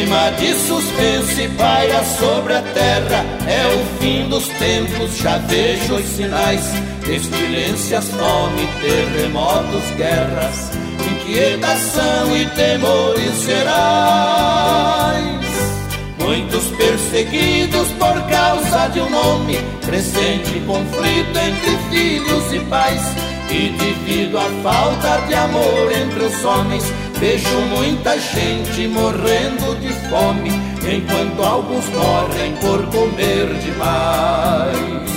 clima de suspense paira sobre a terra. É o fim dos tempos, já vejo os sinais. Pestilências, fome, terremotos, guerras, inquietação e temores gerais. Muitos perseguidos por causa de um nome, crescente conflito entre filhos e pais. E devido à falta de amor entre os homens, vejo muita gente morrendo de fome, enquanto alguns morrem por comer demais.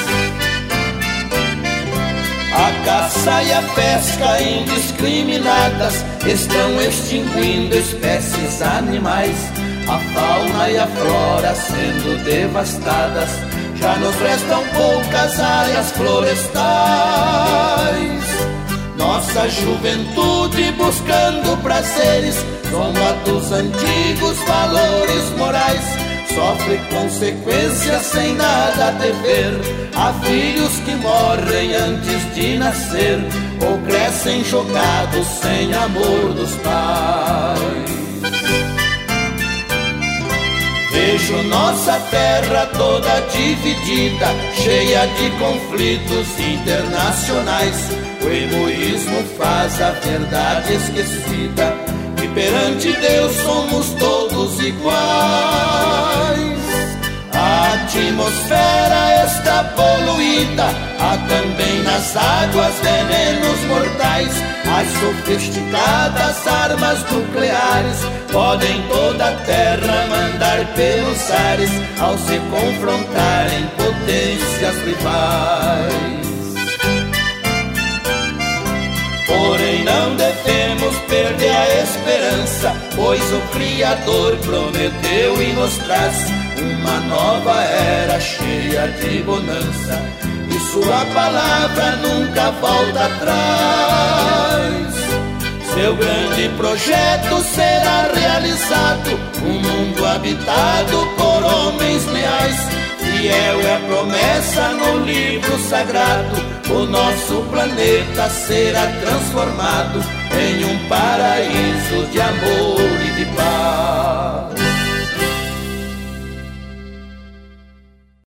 A caça e a pesca indiscriminadas estão extinguindo espécies animais. A fauna e a flora sendo devastadas, já nos restam poucas áreas florestais. Nossa juventude buscando prazeres, zomba dos antigos valores morais. Sofre consequências sem nada temer. Há filhos que morrem antes de nascer, ou crescem jogados sem amor dos pais. Vejo nossa terra toda dividida, cheia de conflitos internacionais. O egoísmo faz a verdade esquecida, e perante Deus somos todos iguais. A atmosfera está poluída, há também nas águas venenos mortais. As sofisticadas armas nucleares podem toda a terra mandar pelos ares, ao se confrontarem potências rivais. Porém não devemos perder a esperança, pois o Criador prometeu e nos traz uma nova era cheia de bonança, e sua palavra nunca volta atrás. Seu grande projeto será realizado, um mundo habitado por homens leais. Fiel é a promessa no livro sagrado, o nosso planeta será transformado em um paraíso de amor e de paz.